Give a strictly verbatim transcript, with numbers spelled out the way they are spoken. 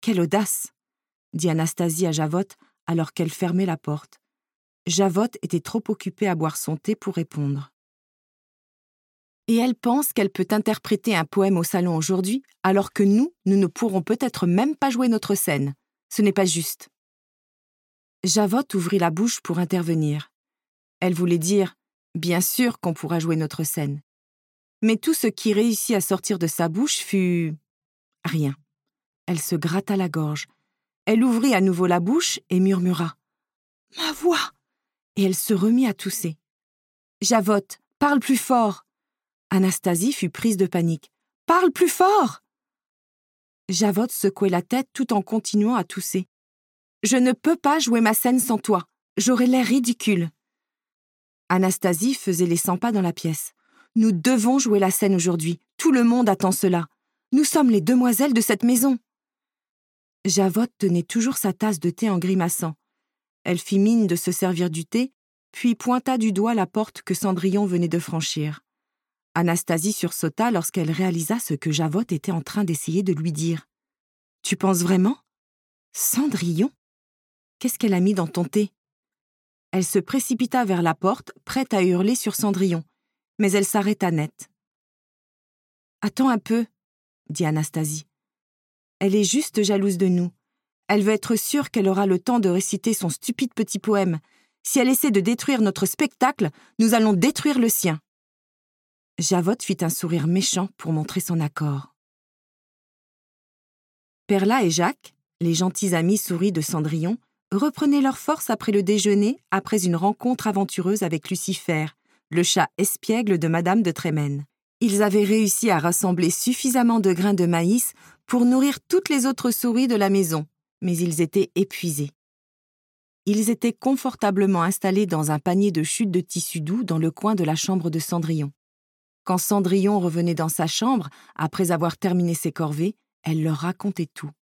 Quelle audace !» dit Anastasie à Javotte alors qu'elle fermait la porte. Javotte était trop occupée à boire son thé pour répondre. « Et elle pense qu'elle peut interpréter un poème au salon aujourd'hui, alors que nous, nous ne pourrons peut-être même pas jouer notre scène. Ce n'est pas juste. » Javotte ouvrit la bouche pour intervenir. Elle voulait dire « Bien sûr qu'on pourra jouer notre scène. » Mais tout ce qui réussit à sortir de sa bouche fut… rien. Elle se gratta la gorge. Elle ouvrit à nouveau la bouche et murmura « Ma voix !» Et elle se remit à tousser. « Javotte, parle plus fort !» Anastasie fut prise de panique. « Parle plus fort !» Javotte secouait la tête tout en continuant à tousser. « Je ne peux pas jouer ma scène sans toi. J'aurais l'air ridicule. » Anastasie faisait les cent pas dans la pièce. « Nous devons jouer la scène aujourd'hui. Tout le monde attend cela. Nous sommes les demoiselles de cette maison. » Javotte tenait toujours sa tasse de thé en grimaçant. Elle fit mine de se servir du thé, puis pointa du doigt la porte que Cendrillon venait de franchir. Anastasie sursauta lorsqu'elle réalisa ce que Javotte était en train d'essayer de lui dire. « Tu penses vraiment ? Cendrillon ? Qu'est-ce qu'elle a mis dans ton thé ?» Elle se précipita vers la porte, prête à hurler sur Cendrillon, mais elle s'arrêta net. « Attends un peu, » dit Anastasie. « Elle est juste jalouse de nous. Elle veut être sûre qu'elle aura le temps de réciter son stupide petit poème. Si elle essaie de détruire notre spectacle, nous allons détruire le sien. » Javotte fit un sourire méchant pour montrer son accord. Perla et Jacques, les gentils amis souris de Cendrillon, reprenaient leur force après le déjeuner, après une rencontre aventureuse avec Lucifer, le chat espiègle de Madame de Trémène. Ils avaient réussi à rassembler suffisamment de grains de maïs pour nourrir toutes les autres souris de la maison, mais ils étaient épuisés. Ils étaient confortablement installés dans un panier de chutes de tissu doux dans le coin de la chambre de Cendrillon. Quand Cendrillon revenait dans sa chambre, après avoir terminé ses corvées, elle leur racontait tout.